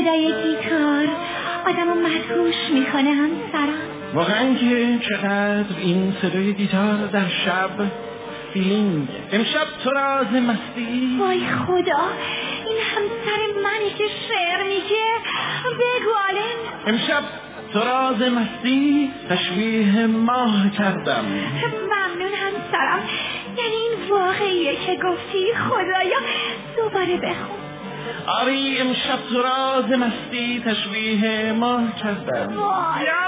صدای گیتار آدمو مدهوش میکنه همسرم. واقعا که چقدر این صدای گیتار در شب فیلینگ. امشب تو راز مستی. وای خدا، این همسر منی که شعر میگه. بگو آلن. امشب تو راز مستی تشبیه ماه کردم. ممنون همسرم، یعنی این واقعیه که گفتی؟ خدایا دوباره بخون. آری امشب تو راز مستی تشبیه ماه کردم. وای